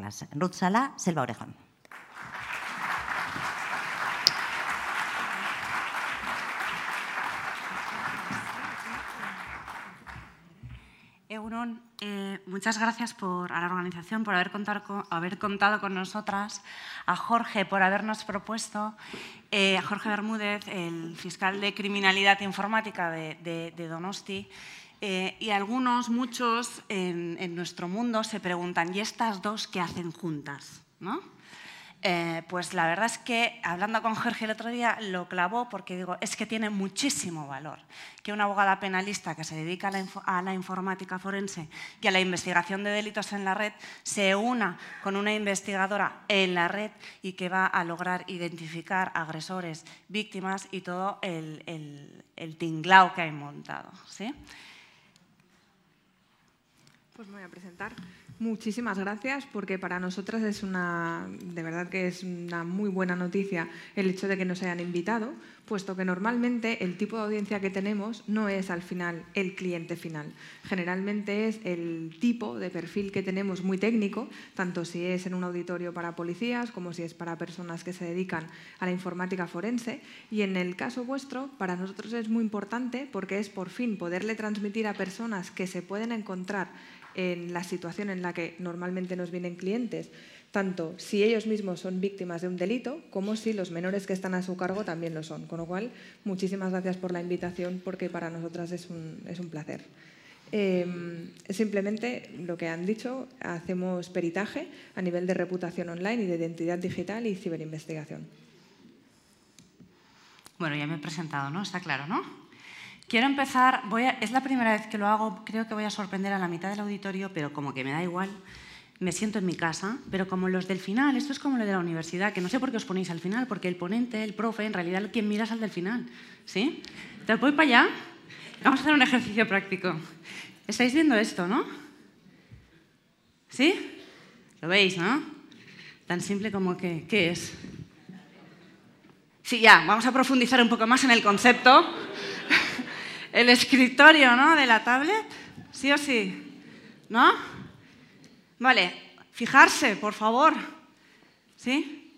presentarlas. Ruth Sala, Selva Orejón. Egunon, muchas gracias a la organización por haber contado con nosotras, a Jorge por habernos propuesto, a Jorge Bermúdez, el fiscal de criminalidad informática de Donosti, y muchos en nuestro mundo se preguntan, ¿y estas dos qué hacen juntas? ¿No? Pues la verdad es que, hablando con Jorge el otro día, lo clavó porque digo, es que tiene muchísimo valor que una abogada penalista que se dedica a la informática forense y a la investigación de delitos en la red se una con una investigadora en la red y que va a lograr identificar agresores, víctimas y todo el tinglao que hay montado, ¿sí? Pues me voy a presentar. Muchísimas gracias, porque para nosotras de verdad que es una muy buena noticia el hecho de que nos hayan invitado, puesto que normalmente el tipo de audiencia que tenemos no es al final el cliente final. Generalmente es el tipo de perfil que tenemos muy técnico, tanto si es en un auditorio para policías como si es para personas que se dedican a la informática forense. Y en el caso vuestro, para nosotros es muy importante porque es por fin poderle transmitir a personas que se pueden encontrar en la situación en la que normalmente nos vienen clientes, tanto si ellos mismos son víctimas de un delito como si los menores que están a su cargo también lo son. Con lo cual, muchísimas gracias por la invitación porque para nosotras es un placer. Simplemente lo que han dicho, hacemos peritaje a nivel de reputación online y de identidad digital y ciberinvestigación. Bueno, ya me he presentado, ¿no? Está claro, ¿no? Quiero empezar, es la primera vez que lo hago, creo que voy a sorprender a la mitad del auditorio, pero como que me da igual, me siento en mi casa, pero como los del final, esto es como lo de la universidad, que no sé por qué os ponéis al final, porque el ponente, el profe, en realidad quien mira es al del final, ¿sí? Entonces voy para allá, vamos a hacer un ejercicio práctico. ¿Estáis viendo esto, no? ¿Sí? ¿Lo veis, no? Tan simple como que, ¿qué es? Sí, ya, vamos a profundizar un poco más en el concepto. El escritorio, ¿no?, de la tablet, sí o sí, ¿no? Vale, fijarse, por favor, ¿sí?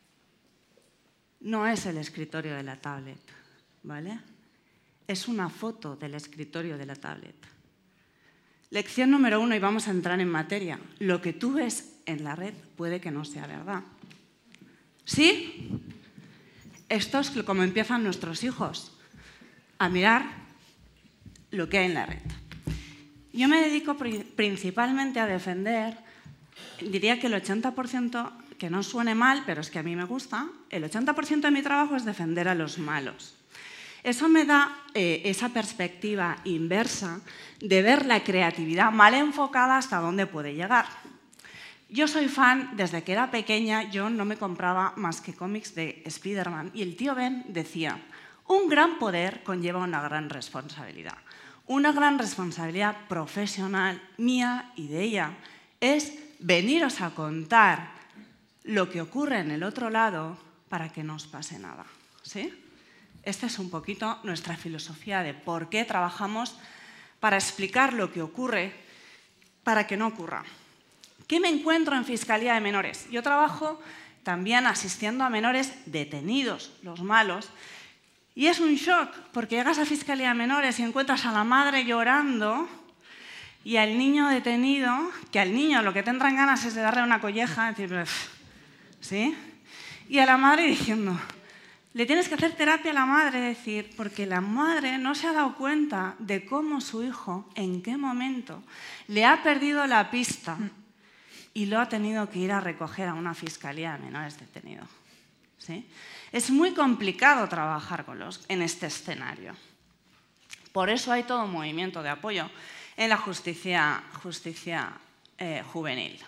No es el escritorio de la tablet, ¿vale? Es una foto del escritorio de la tablet. Lección número 1, y vamos a entrar en materia. Lo que tú ves en la red puede que no sea verdad. ¿Sí? Esto es como empiezan nuestros hijos, a mirar lo que hay en la red. Yo me dedico principalmente a defender, diría que el 80%, que no suene mal, pero es que a mí me gusta, el 80% de mi trabajo es defender a los malos. Eso me da esa perspectiva inversa de ver la creatividad mal enfocada hasta dónde puede llegar. Yo soy fan, desde que era pequeña, yo no me compraba más que cómics de Spider-Man y el tío Ben decía, un gran poder conlleva una gran responsabilidad. Una gran responsabilidad profesional mía y de ella es veniros a contar lo que ocurre en el otro lado para que no os pase nada, ¿sí? Esta es un poquito nuestra filosofía de por qué trabajamos para explicar lo que ocurre para que no ocurra. ¿Qué me encuentro en Fiscalía de Menores? Yo trabajo también asistiendo a menores detenidos, los malos, y es un shock, porque llegas a Fiscalía de Menores y encuentras a la madre llorando y al niño detenido, que al niño lo que tendrán ganas es de darle una colleja, decir, ¿sí? Y a la madre diciendo, le tienes que hacer terapia a la madre, decir, porque la madre no se ha dado cuenta de cómo su hijo, en qué momento, le ha perdido la pista y lo ha tenido que ir a recoger a una Fiscalía de Menores detenido, ¿sí? Es muy complicado trabajar en este escenario. Por eso hay todo un movimiento de apoyo en la justicia juvenil.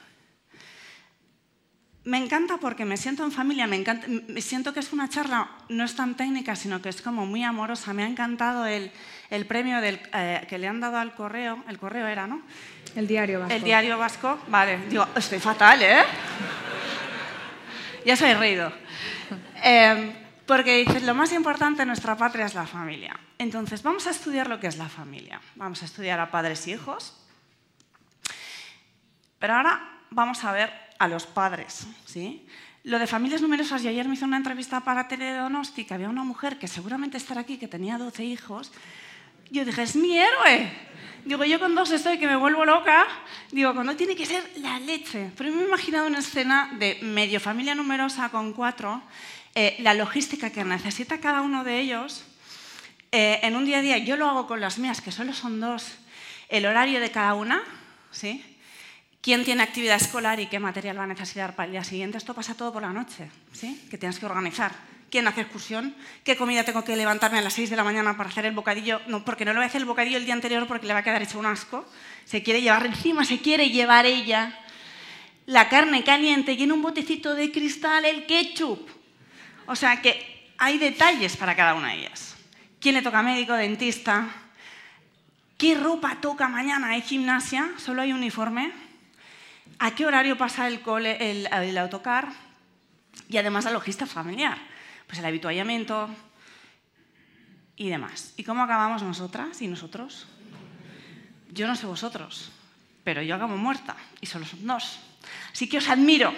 Me encanta porque me siento en familia, me siento que es una charla, no es tan técnica, sino que es como muy amorosa. Me ha encantado el premio que le han dado al Correo, el Correo era, ¿no? El Diario Vasco. El Diario Vasco, vale, digo, estoy fatal, ¿eh? Ya se he reído. Porque dices, lo más importante en nuestra patria es la familia. Entonces, vamos a estudiar lo que es la familia. Vamos a estudiar a padres y hijos. Pero ahora vamos a ver a los padres, ¿sí? Lo de familias numerosas, y ayer me hizo una entrevista para Teledonosti, que había una mujer que seguramente estará aquí, que tenía 12 hijos. Yo dije, es mi héroe. Digo, yo con 2 estoy que me vuelvo loca. Digo, cuando tiene que ser la leche. Pero me he imaginado una escena de medio familia numerosa con 4, la logística que necesita cada uno de ellos. En un día a día, yo lo hago con las mías, que solo son 2, el horario de cada una, ¿sí? ¿Quién tiene actividad escolar y qué material va a necesitar para el día siguiente? Esto pasa todo por la noche, ¿sí? Que tienes que organizar. ¿Quién hace excursión? ¿Qué comida tengo que levantarme a las 6 de la mañana para hacer el bocadillo? No, porque no le voy a hacer el bocadillo el día anterior porque le va a quedar hecho un asco. Se quiere llevar encima, se quiere llevar ella la carne caliente y en un botecito de cristal el ketchup. O sea que hay detalles para cada una de ellas. ¿Quién le toca médico, dentista? ¿Qué ropa toca mañana? ¿Hay gimnasia? ¿Solo hay uniforme? ¿A qué horario pasa el autocar? Y además la logística familiar, pues el habituallamiento y demás. ¿Y cómo acabamos nosotras y nosotros? Yo no sé vosotros, pero yo acabo muerta y solo son 2. Así que os admiro.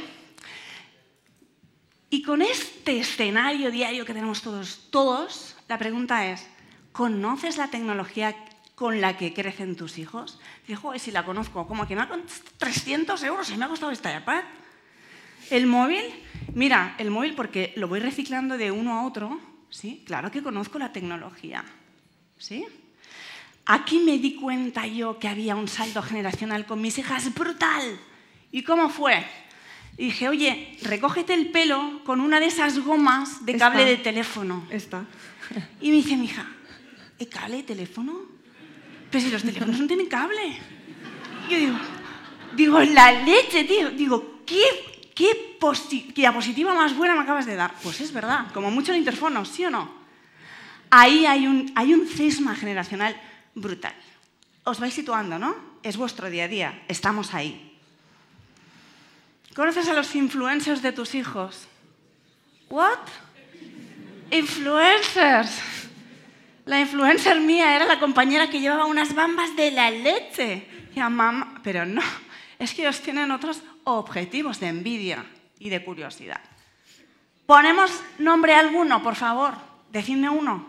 Y con este escenario diario que tenemos todos, la pregunta es, ¿conoces la tecnología con la que crecen tus hijos? Digo, joder, si la conozco, como que me ha costado 300 euros y me ha costado esta iPad. ¿El móvil? Mira, el móvil porque lo voy reciclando de uno a otro, ¿sí? Claro que conozco la tecnología, ¿sí? Aquí me di cuenta yo que había un salto generacional con mis hijas brutal. ¿Y cómo fue? Y dije, oye, recógete el pelo con una de esas gomas de cable de teléfono. Y me dice mi hija, ¿el cable de teléfono? Pero si los teléfonos no tienen cable. Yo digo, la leche, tío. Digo, ¿qué diapositiva más buena me acabas de dar? Pues es verdad, como mucho el interfono, ¿sí o no? Ahí hay un cisma generacional brutal. Os vais situando, ¿no? Es vuestro día a día, estamos ahí. ¿Conoces a los influencers de tus hijos? ¿What? Influencers. La influencer mía era la compañera que llevaba unas bambas de la leche. Y a mamá, pero no, es que ellos tienen otros objetivos de envidia y de curiosidad. ¿Ponemos nombre alguno, por favor? Decidme uno.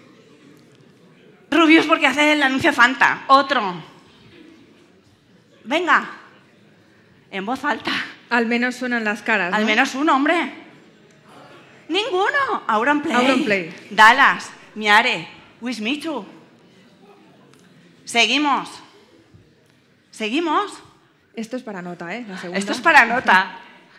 Rubius porque hace el anuncio Fanta. Otro. Venga. En voz alta. Al menos suenan las caras, ¿no? Al menos uno, hombre. Ninguno. Auronplay. Auronplay. Dallas. Miare. Wismichu. Seguimos. ¿Seguimos? Esto es para nota, ¿eh? La segunda. Esto es para nota.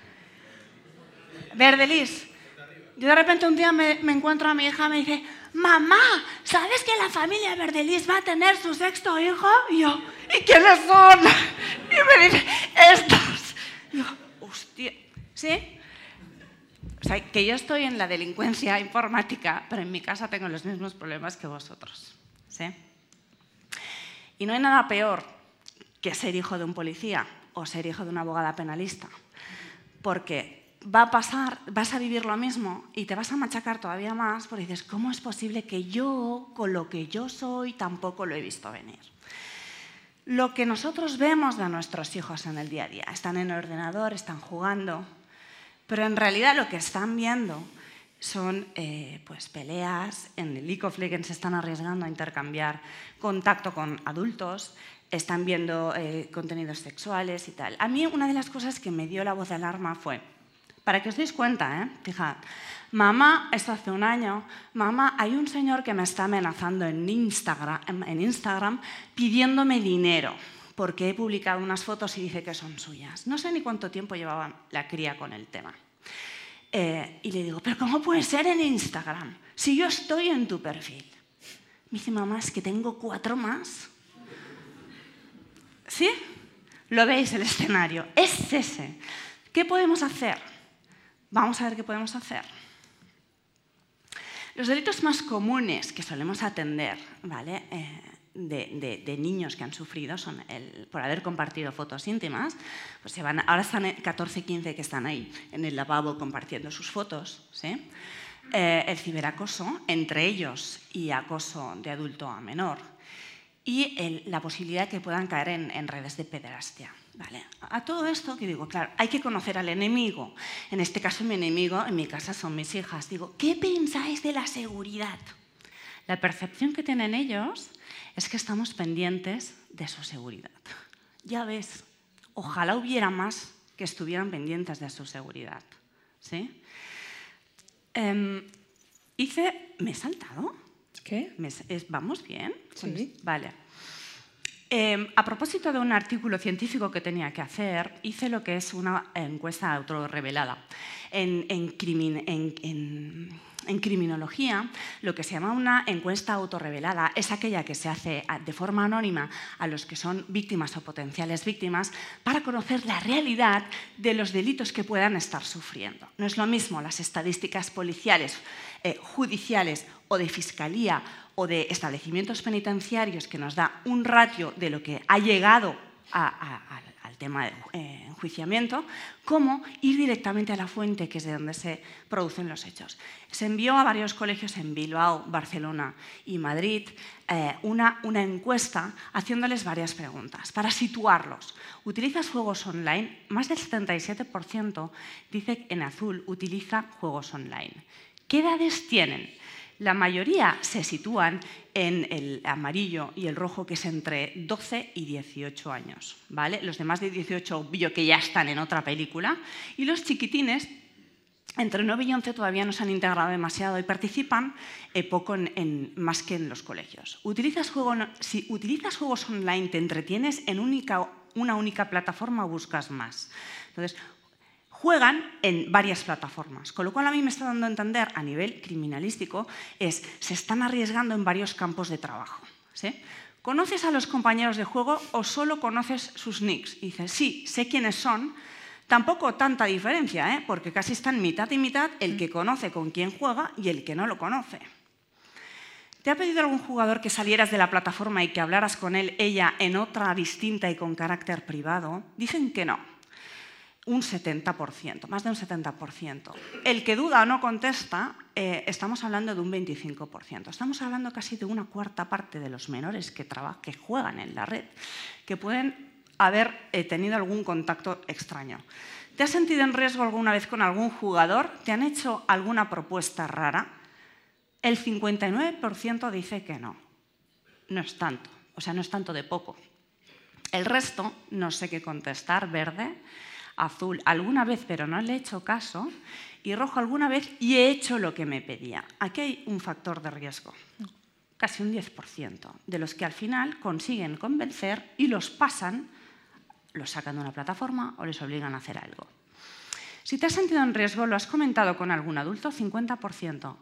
Verdelis. Yo de repente un día me encuentro a mi hija y me dice, mamá, ¿sabes que la familia Verdelis va a tener su 6º hijo? Y yo, ¿y quiénes son? Y me dice, estos. Y yo, hostia, ¿sí? O sea, que yo estoy en la delincuencia informática, pero en mi casa tengo los mismos problemas que vosotros, ¿sí? Y no hay nada peor que ser hijo de un policía o ser hijo de una abogada penalista, porque vas a vivir lo mismo y te vas a machacar todavía más porque dices, ¿cómo es posible que yo, con lo que yo soy, tampoco lo he visto venir? Lo que nosotros vemos de nuestros hijos en el día a día, están en el ordenador, están jugando, pero en realidad lo que están viendo son pues peleas, en el League of Legends se están arriesgando a intercambiar contacto con adultos, están viendo contenidos sexuales y tal. A mí una de las cosas que me dio la voz de alarma fue, para que os deis cuenta, fijad, mamá, esto hace un año, mamá, hay un señor que me está amenazando en Instagram pidiéndome dinero porque he publicado unas fotos y dice que son suyas. No sé ni cuánto tiempo llevaba la cría con el tema. Y le digo, ¿pero cómo puede ser en Instagram si yo estoy en tu perfil? Me dice, mamá, es que tengo 4 más. ¿Sí? ¿Lo veis el escenario? Es ese. ¿Qué podemos hacer? Vamos a ver qué podemos hacer. Los delitos más comunes que solemos atender, ¿vale? De niños que han sufrido son por haber compartido fotos íntimas, pues ahora están 14 y 15 que están ahí en el lavabo compartiendo sus fotos, ¿sí? El ciberacoso, entre ellos y acoso de adulto a menor, y la posibilidad que puedan caer en redes de pederastia. Vale. A todo esto que digo, claro, hay que conocer al enemigo. En este caso mi enemigo en mi casa son mis hijas. Digo, ¿qué pensáis de la seguridad? La percepción que tienen ellos es que estamos pendientes de su seguridad. Ya ves, ojalá hubiera más que estuvieran pendientes de su seguridad. ¿Sí? ¿Me he saltado? ¿Qué? ¿Vamos bien? Sí. Vale. A propósito de un artículo científico que tenía que hacer, hice lo que es una encuesta autorrevelada. En criminología, lo que se llama una encuesta autorrevelada es aquella que se hace de forma anónima a los que son víctimas o potenciales víctimas para conocer la realidad de los delitos que puedan estar sufriendo. No es lo mismo las estadísticas policiales, judiciales o de fiscalía o de establecimientos penitenciarios que nos da un ratio de lo que ha llegado al tema de enjuiciamiento, como ir directamente a la fuente, que es de donde se producen los hechos. Se envió a varios colegios en Bilbao, Barcelona y Madrid una encuesta haciéndoles varias preguntas para situarlos. ¿Utilizas juegos online? Más del 77% dice en azul utiliza juegos online. ¿Qué edades tienen? La mayoría se sitúan en el amarillo y el rojo, que es entre 12 y 18 años. ¿Vale? Los de más de 18, obvio que ya están en otra película. Y los chiquitines, entre 9 y 11, todavía no se han integrado demasiado y participan poco más que en los colegios. Si utilizas juegos online, ¿te entretienes en una única plataforma o buscas más? Entonces, juegan en varias plataformas, con lo cual a mí me está dando a entender a nivel criminalístico se están arriesgando en varios campos de trabajo. ¿Sí? ¿Conoces a los compañeros de juego o solo conoces sus nicks? Y dices, sí, sé quiénes son, tampoco tanta diferencia, porque casi están mitad y mitad el que conoce con quién juega y el que no lo conoce. ¿Te ha pedido algún jugador que salieras de la plataforma y que hablaras con él, ella, en otra distinta y con carácter privado? Dicen que no. Un 70%, más de un 70%. El que duda o no contesta, estamos hablando de un 25%. Estamos hablando casi de una cuarta parte de los menores que juegan en la red, que pueden haber tenido algún contacto extraño. ¿Te has sentido en riesgo alguna vez con algún jugador? ¿Te han hecho alguna propuesta rara? El 59% dice que no. No es tanto, o sea, no es tanto de poco. El resto, no sé qué contestar, verde, azul alguna vez, pero no le he hecho caso, y rojo alguna vez y he hecho lo que me pedía. Aquí hay un factor de riesgo, casi un 10%, de los que al final consiguen convencer y los pasan, los sacan de una plataforma o les obligan a hacer algo. Si te has sentido en riesgo, ¿lo has comentado con algún adulto? 50%.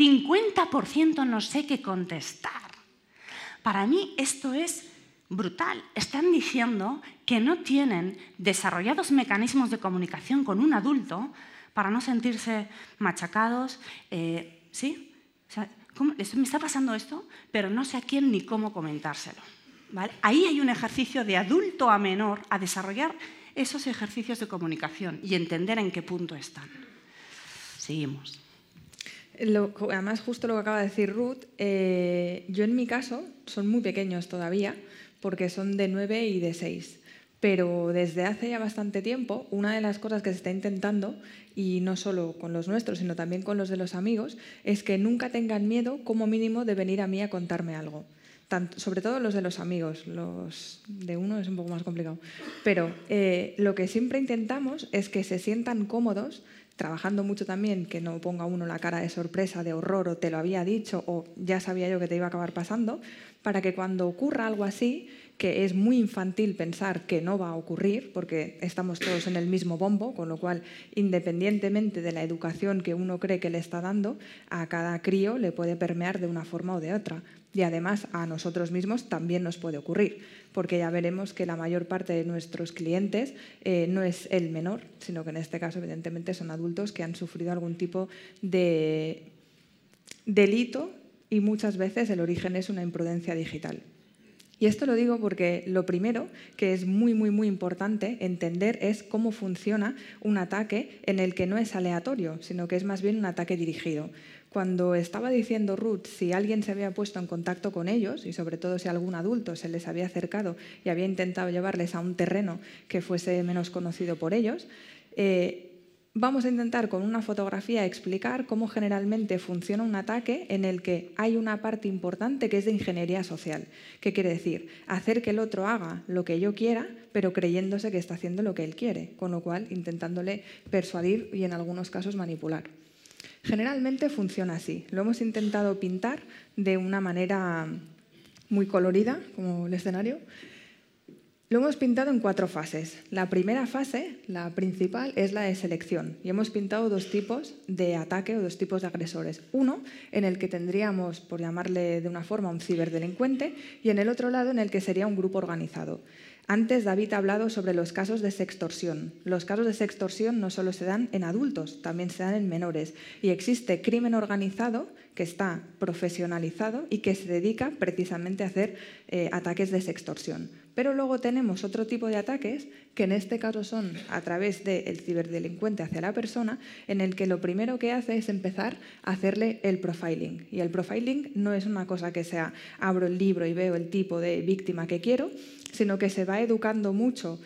50% no sé qué contestar. Para mí esto es brutal. Están diciendo que no tienen desarrollados mecanismos de comunicación con un adulto para no sentirse machacados. ¿Sí? O sea, me está pasando esto, pero no sé a quién ni cómo comentárselo. ¿Vale? Ahí hay un ejercicio de adulto a menor a desarrollar esos ejercicios de comunicación y entender en qué punto están. Seguimos. Además, justo lo que acaba de decir Ruth, yo en mi caso son muy pequeños todavía, porque son de 9 y de 6. Pero desde hace ya bastante tiempo, una de las cosas que se está intentando, y no solo con los nuestros, sino también con los de los amigos, es que nunca tengan miedo, como mínimo, de venir a mí a contarme algo. Sobre todo los de los amigos, los de uno es un poco más complicado. Pero lo que siempre intentamos es que se sientan cómodos, trabajando mucho también, que no ponga uno la cara de sorpresa, de horror, o te lo había dicho, o ya sabía yo que te iba a acabar pasando, para que cuando ocurra algo así, que es muy infantil pensar que no va a ocurrir, porque estamos todos en el mismo bombo, con lo cual, independientemente de la educación que uno cree que le está dando, a cada crío le puede permear de una forma o de otra. Y además a nosotros mismos también nos puede ocurrir, porque ya veremos que la mayor parte de nuestros clientes no es el menor, sino que en este caso evidentemente son adultos que han sufrido algún tipo de delito y muchas veces el origen es una imprudencia digital. Y esto lo digo porque lo primero que es muy, muy, muy importante entender es cómo funciona un ataque en el que no es aleatorio, sino que es más bien un ataque dirigido. cuando estaba diciendo Ruth si alguien se había puesto en contacto con ellos, y sobre todo si algún adulto se les había acercado y había intentado llevarles a un terreno que fuese menos conocido por ellos, vamos a intentar con una fotografía explicar cómo generalmente funciona un ataque en el que hay una parte importante que es de ingeniería social. ¿Qué quiere decir? Hacer que el otro haga lo que yo quiera, pero creyéndose que está haciendo lo que él quiere, con lo cual intentándole persuadir y en algunos casos manipular. Generalmente funciona así. Lo hemos intentado pintar de una manera muy colorida, como el escenario. Lo hemos pintado en 4 fases. La primera fase, la principal, es la de selección. Y hemos pintado 2 tipos de ataque o 2 tipos de agresores. Uno en el que tendríamos, por llamarle de una forma, un ciberdelincuente, y en el otro lado en el que sería un grupo organizado. Antes David ha hablado sobre los casos de sextorsión. Los casos de sextorsión no solo se dan en adultos, también se dan en menores. Y existe crimen organizado que está profesionalizado y que se dedica precisamente a hacer ataques de sextorsión. Pero luego tenemos otro tipo de ataques que en este caso son a través del ciberdelincuente hacia la persona, en el que lo primero que hace es empezar a hacerle el profiling. Y el profiling no es una cosa que sea abro el libro y veo el tipo de víctima que quiero, sino que se va educando mucho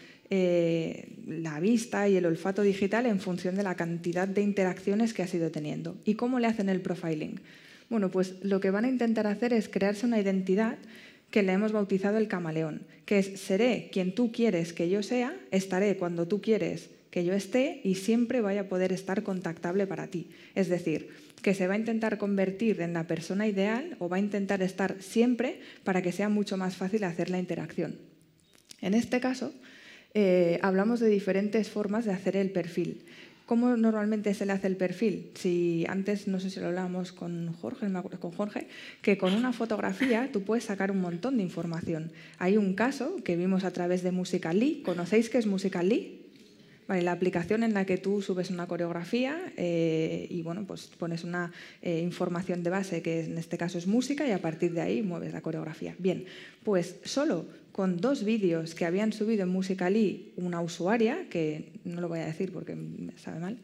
la vista y el olfato digital en función de la cantidad de interacciones que has ido teniendo. ¿Y cómo le hacen el profiling? Bueno, pues lo que van a intentar hacer es crearse una identidad que le hemos bautizado el camaleón, que es seré quien tú quieres que yo sea, estaré cuando tú quieres que yo esté y siempre voy a poder estar contactable para ti. Es decir, que se va a intentar convertir en la persona ideal o va a intentar estar siempre para que sea mucho más fácil hacer la interacción. En este caso, hablamos de diferentes formas de hacer el perfil. ¿Cómo normalmente se le hace el perfil? Si antes, no sé si lo hablábamos con Jorge, que con una fotografía tú puedes sacar un montón de información. Hay un caso que vimos a través de Musical.ly. ¿Conocéis qué es Musical.ly? Vale, la aplicación en la que tú subes una coreografía y bueno, pues pones una información de base que en este caso es música y a partir de ahí mueves la coreografía. Bien, pues solo con 2 vídeos que habían subido en Musical.ly una usuaria, que no lo voy a decir porque me sabe mal,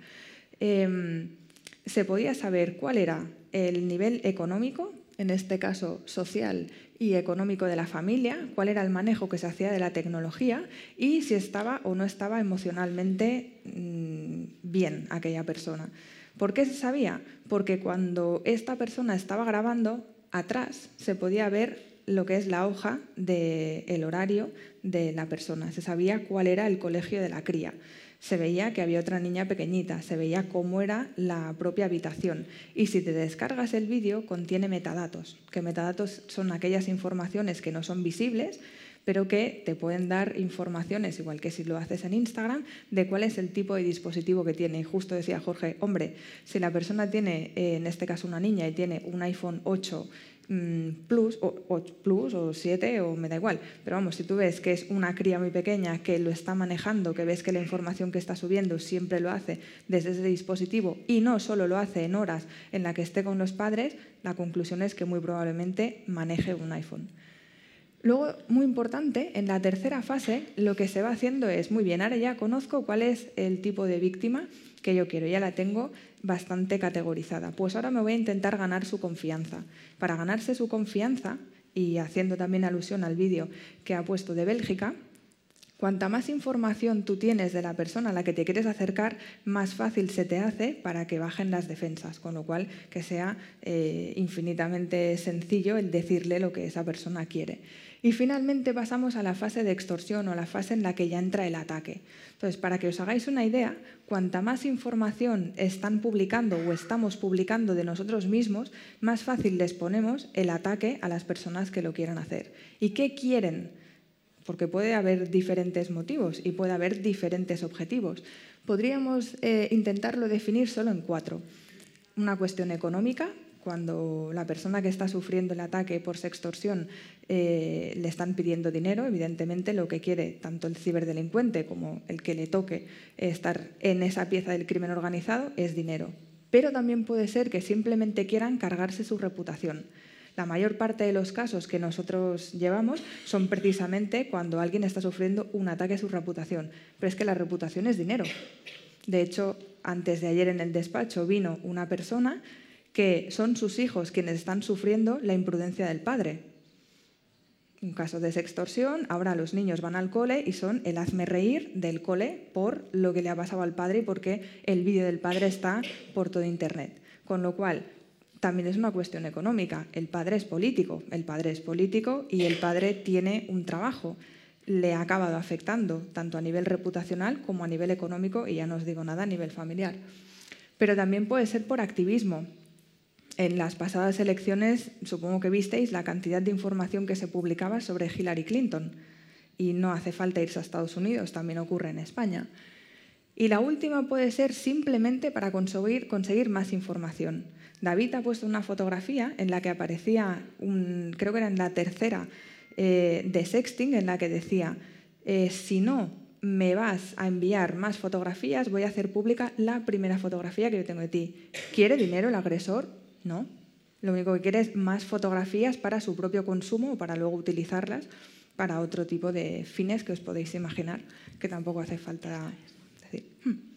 se podía saber cuál era el nivel económico, en este caso social y económico de la familia, cuál era el manejo que se hacía de la tecnología y si estaba o no estaba emocionalmente bien aquella persona. ¿Por qué se sabía? Porque cuando esta persona estaba grabando, atrás se podía ver lo que es la hoja del horario de la persona. Se sabía cuál era el colegio de la cría. Se veía que había otra niña pequeñita, se veía cómo era la propia habitación. Y si te descargas el vídeo, contiene metadatos, que metadatos son aquellas informaciones que no son visibles, pero que te pueden dar informaciones, igual que si lo haces en Instagram, de cuál es el tipo de dispositivo que tiene. Y justo decía Jorge, hombre, si la persona tiene, en este caso una niña, y tiene un iPhone 8 Plus o 7 o me da igual, pero vamos, si tú ves que es una cría muy pequeña que lo está manejando, que ves que la información que está subiendo siempre lo hace desde ese dispositivo y no solo lo hace en horas en la que esté con los padres, la conclusión es que muy probablemente maneje un iPhone. Luego, muy importante, en la tercera fase lo que se va haciendo es, muy bien, ahora ya conozco cuál es el tipo de víctima que yo quiero, ya la tengo bastante categorizada. Pues ahora me voy a intentar ganar su confianza. Para ganarse su confianza, y haciendo también alusión al vídeo que ha puesto de Bélgica, cuanta más información tú tienes de la persona a la que te quieres acercar, más fácil se te hace para que bajen las defensas, con lo cual que sea infinitamente sencillo el decirle lo que esa persona quiere. Y finalmente pasamos a la fase de extorsión o a la fase en la que ya entra el ataque. Entonces, para que os hagáis una idea, cuanta más información están publicando o estamos publicando de nosotros mismos, más fácil les ponemos el ataque a las personas que lo quieran hacer. ¿Y qué quieren? Porque puede haber diferentes motivos y puede haber diferentes objetivos. Podríamos intentarlo definir solo en 4. Una cuestión económica, cuando la persona que está sufriendo el ataque por sextorsión le están pidiendo dinero, evidentemente lo que quiere tanto el ciberdelincuente como el que le toque estar en esa pieza del crimen organizado es dinero. Pero también puede ser que simplemente quieran cargarse su reputación. La mayor parte de los casos que nosotros llevamos son precisamente cuando alguien está sufriendo un ataque a su reputación. Pero es que la reputación es dinero. De hecho, antes de ayer en el despacho vino una persona que son sus hijos quienes están sufriendo la imprudencia del padre. Un caso de sextorsión, ahora los niños van al cole y son el hazmerreír del cole por lo que le ha pasado al padre y porque el vídeo del padre está por todo Internet. Con lo cual, también es una cuestión económica. El padre es político y el padre tiene un trabajo. Le ha acabado afectando tanto a nivel reputacional como a nivel económico y ya no os digo nada a nivel familiar. Pero también puede ser por activismo. En las pasadas elecciones, supongo que visteis la cantidad de información que se publicaba sobre Hillary Clinton. Y no hace falta irse a Estados Unidos, también ocurre en España. Y la última puede ser simplemente para conseguir más información. David ha puesto una fotografía en la que aparecía, creo que era en la tercera, de sexting, en la que decía, si no me vas a enviar más fotografías, voy a hacer pública la primera fotografía que yo tengo de ti. ¿Quiere dinero el agresor? No, lo único que quiere es más fotografías para su propio consumo o para luego utilizarlas para otro tipo de fines que os podéis imaginar, que tampoco hace falta decir.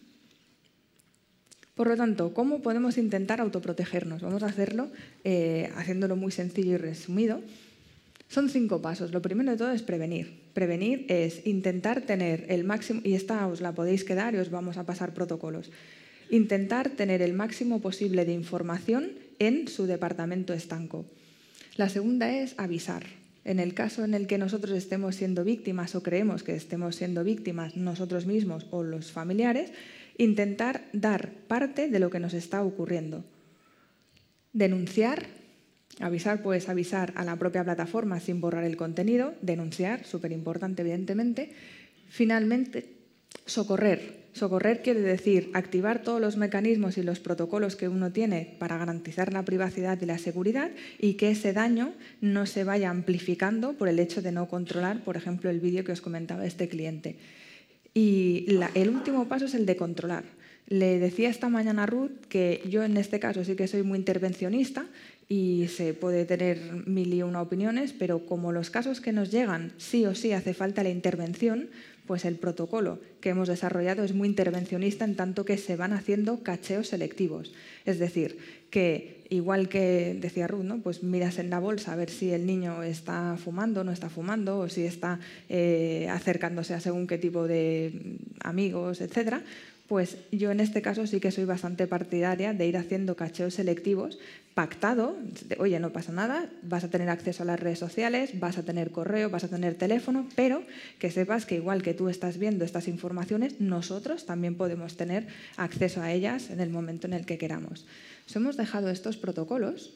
Por lo tanto, ¿cómo podemos intentar autoprotegernos? Vamos a hacerlo haciéndolo muy sencillo y resumido. Son 5 pasos. Lo primero de todo es prevenir. Prevenir es intentar tener el máximo, y esta os la podéis quedar y os vamos a pasar protocolos. Intentar tener el máximo posible de información en su departamento estanco. La segunda es avisar. En el caso en el que nosotros estemos siendo víctimas o creemos que estemos siendo víctimas nosotros mismos o los familiares, intentar dar parte de lo que nos está ocurriendo. Denunciar. Avisar, pues avisar a la propia plataforma sin borrar el contenido. Denunciar, súper importante evidentemente. Finalmente, socorrer. Socorrer quiere decir activar todos los mecanismos y los protocolos que uno tiene para garantizar la privacidad y la seguridad y que ese daño no se vaya amplificando por el hecho de no controlar, por ejemplo, el vídeo que os comentaba este cliente. Y el último paso es el de controlar. Le decía esta mañana a Ruth que yo en este caso sí que soy muy intervencionista y se puede tener 1001 opiniones, pero como los casos que nos llegan sí o sí hace falta la intervención, pues el protocolo que hemos desarrollado es muy intervencionista en tanto que se van haciendo cacheos selectivos. Es decir, que igual que decía Ruth, ¿no? Pues miras en la bolsa a ver si el niño está fumando, no está fumando, o si está acercándose a según qué tipo de amigos, etcétera. Pues yo en este caso sí que soy bastante partidaria de ir haciendo cacheos selectivos, pactado, oye, no pasa nada, vas a tener acceso a las redes sociales, vas a tener correo, vas a tener teléfono, pero que sepas que igual que tú estás viendo estas informaciones, nosotros también podemos tener acceso a ellas en el momento en el que queramos. Os hemos dejado estos protocolos.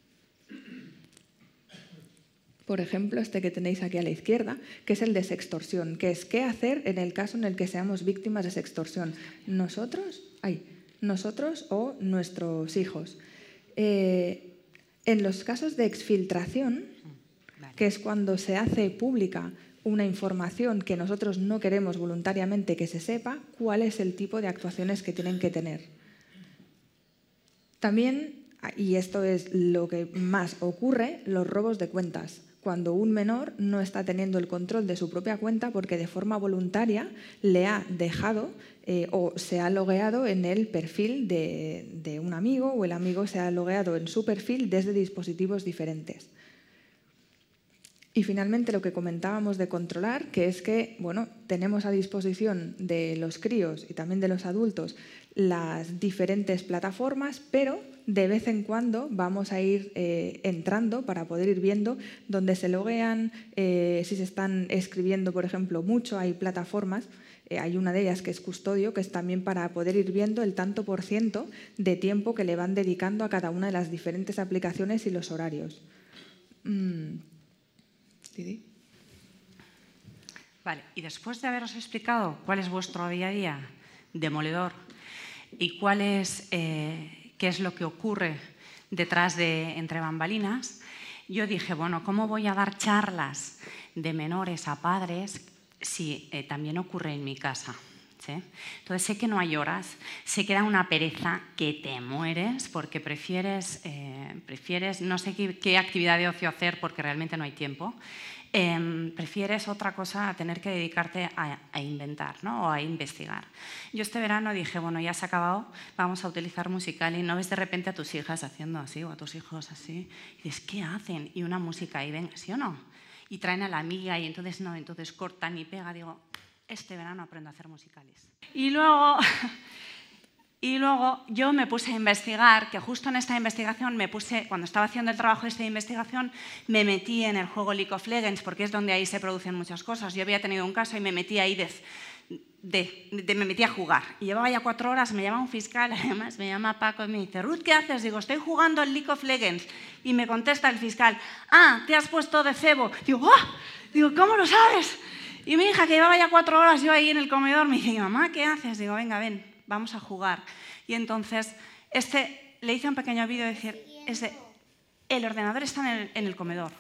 Por ejemplo, este que tenéis aquí a la izquierda, que es el de sextorsión, que es qué hacer en el caso en el que seamos víctimas de sextorsión. Nosotros o nuestros hijos. En los casos de exfiltración, que es cuando se hace pública una información que nosotros no queremos voluntariamente que se sepa, cuál es el tipo de actuaciones que tienen que tener. También, y esto es lo que más ocurre, los robos de cuentas. Cuando un menor no está teniendo el control de su propia cuenta porque de forma voluntaria le ha dejado o se ha logueado en el perfil de un amigo o el amigo se ha logueado en su perfil desde dispositivos diferentes. Y finalmente lo que comentábamos de controlar, que es que tenemos a disposición de los críos y también de los adultos las diferentes plataformas, pero de vez en cuando vamos a ir entrando para poder ir viendo dónde se loguean, si se están escribiendo, por ejemplo, mucho, hay plataformas, hay una de ellas que es Custodio, que es también para poder ir viendo el tanto por ciento de tiempo que le van dedicando a cada una de las diferentes aplicaciones y los horarios. ¿Didi? Vale, y después de haberos explicado cuál es vuestro día a día demoledor y qué es lo que ocurre detrás de entre bambalinas, yo dije, ¿cómo voy a dar charlas de menores a padres si también ocurre en mi casa? ¿sí? Entonces sé que no hay horas, sé que da una pereza que te mueres porque prefieres no sé qué actividad de ocio hacer porque realmente no hay tiempo. Prefieres otra cosa a tener que dedicarte a inventar, ¿no? O a investigar. Yo este verano dije, bueno, ya se ha acabado, vamos a utilizar Musical.ly. No ves de repente a tus hijas haciendo así o a tus hijos así. Y dices, ¿qué hacen? Y una música y ven, ¿sí o no? Y traen a la amiga y entonces no, entonces cortan y pega. Digo, este verano aprendo a hacer musicales. Y luego yo me puse a investigar, que justo en esta investigación cuando estaba haciendo el trabajo de esta investigación, me metí en el juego League of Legends, porque es donde ahí se producen muchas cosas. Yo había tenido un caso y me metí ahí me metí a jugar. Y llevaba ya 4 horas, me llama un fiscal, además me llama Paco y me dice, Ruth, ¿qué haces? Digo, estoy jugando al League of Legends. Y me contesta el fiscal, te has puesto de cebo. Digo, ¡ah! Digo, ¿cómo lo sabes? Y mi hija, que llevaba ya 4 horas yo ahí en el comedor, me dice, mamá, ¿qué haces? Digo, venga, ven, vamos a jugar. Y entonces le hice un pequeño vídeo de decir, el ordenador está en el comedor.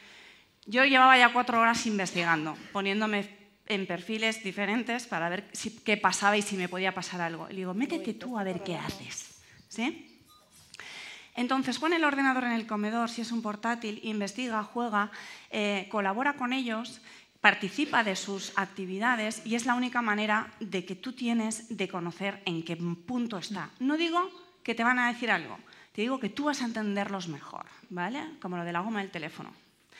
Yo llevaba ya 4 horas investigando, poniéndome en perfiles diferentes para ver qué pasaba y si me podía pasar algo. Y le digo, métete tú a ver qué haces. ¿Sí? Entonces, pon el ordenador en el comedor, si es un portátil, investiga, juega, colabora con ellos, participa de sus actividades y es la única manera de que tú tienes de conocer en qué punto está. No digo que te van a decir algo, te digo que tú vas a entenderlos mejor, ¿vale? Como lo de la goma del teléfono.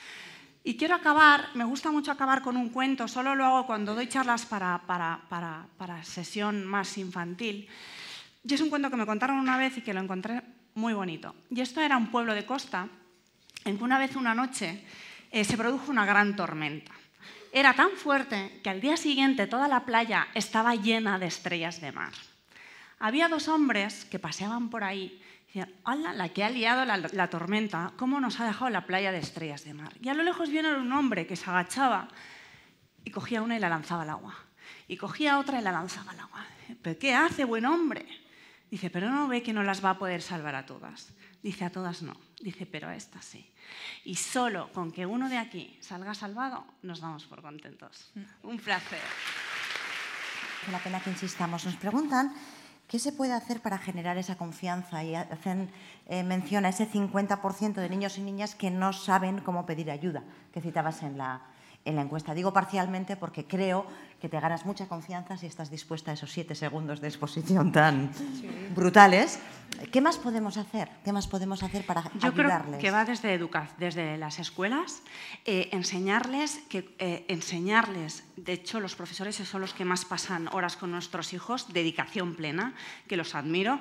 Y quiero acabar, me gusta mucho acabar con un cuento, solo lo hago cuando doy charlas para sesión más infantil. Y es un cuento que me contaron una vez y que lo encontré muy bonito. Y esto era un pueblo de costa en que una noche se produjo una gran tormenta. Era tan fuerte que al día siguiente toda la playa estaba llena de estrellas de mar. Había 2 hombres que paseaban por ahí. Decían, ¡hala, la que ha liado la tormenta! ¿Cómo nos ha dejado la playa de estrellas de mar? Y a lo lejos viene un hombre que se agachaba y cogía una y la lanzaba al agua. Y cogía otra y la lanzaba al agua. ¿Pero qué hace, buen hombre? Dice, pero no ve que no las va a poder salvar a todas. Dice, a todas no. Dice, pero a estas sí. Y solo con que uno de aquí salga salvado, nos damos por contentos. Un placer. Es la pena que insistamos. Nos preguntan qué se puede hacer para generar esa confianza y hacen mención a ese 50% de niños y niñas que no saben cómo pedir ayuda, que citabas en la encuesta. Digo parcialmente porque creo que te ganas mucha confianza si estás dispuesta a esos 7 segundos de exposición tan brutales. ¿Qué más podemos hacer? ¿Qué más podemos hacer para ayudarles? Yo creo que va desde las escuelas, enseñarles, de hecho los profesores son los que más pasan horas con nuestros hijos, dedicación plena, que los admiro.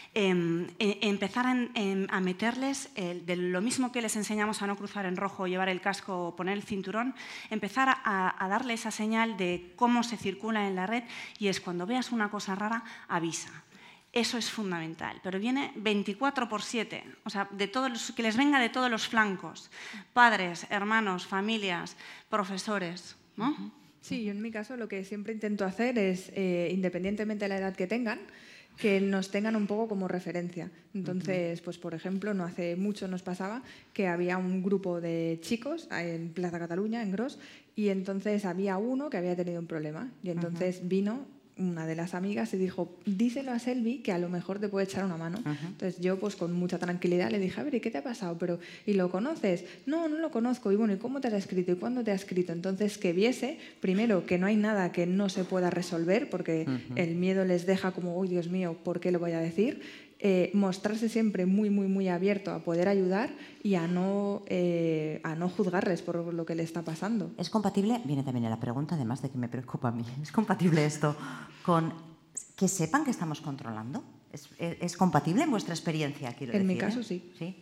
Empezar a meterles, de lo mismo que les enseñamos a no cruzar en rojo, llevar el casco o poner el cinturón, empezar a darle esa señal de cómo se circula en la red y es cuando veas una cosa rara, avisa. Eso es fundamental, pero viene 24/7, o sea, que les venga de todos los flancos, padres, hermanos, familias, profesores, ¿no? Sí, yo en mi caso lo que siempre intento hacer es, independientemente de la edad que tengan, que nos tengan un poco como referencia. Entonces, pues por ejemplo, no hace mucho nos pasaba que había un grupo de chicos en Plaza Cataluña, en Gros, y entonces había uno que había tenido un problema. Y entonces vino una de las amigas y dijo, díselo a Selvi que a lo mejor te puede echar una mano. Entonces yo pues con mucha tranquilidad le dije, a ver, ¿y qué te ha pasado? ¿Y lo conoces? No, no lo conozco. Y bueno, ¿y cómo te ha escrito? ¿Y cuándo te ha escrito? Entonces que viese, primero, que no hay nada que no se pueda resolver porque el miedo les deja como, uy, Dios mío, ¿por qué lo voy a decir? Mostrarse siempre muy, muy, muy abierto a poder ayudar y a no juzgarles por lo que le está pasando. ¿Es compatible? Viene también la pregunta, además de que me preocupa a mí. ¿Es compatible esto con que sepan que estamos controlando? ¿Es compatible en vuestra experiencia, quiero decir? En mi caso, sí. ¿Sí?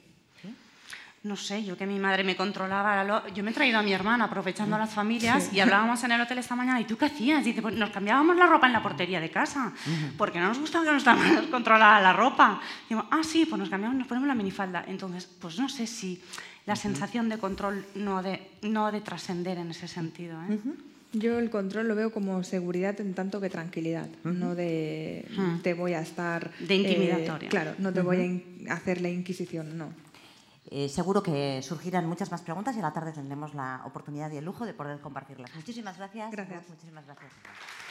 No sé, yo que mi madre me controlaba, yo me he traído a mi hermana aprovechando a las familias y hablábamos en el hotel esta mañana, ¿y tú qué hacías? Dice, pues nos cambiábamos la ropa en la portería de casa, porque no nos gustaba que nuestra madre controlara la ropa. Digo, sí, pues nos cambiamos, nos ponemos la minifalda. Entonces, pues no sé si la sensación de control no ha de trascender en ese sentido, ¿eh? Yo el control lo veo como seguridad en tanto que tranquilidad, no de te voy a estar... De intimidatoria. Claro, no te voy a hacer la inquisición, no. Seguro que surgirán muchas más preguntas y a la tarde tendremos la oportunidad y el lujo de poder compartirlas. Muchísimas gracias. Gracias. Muchísimas gracias.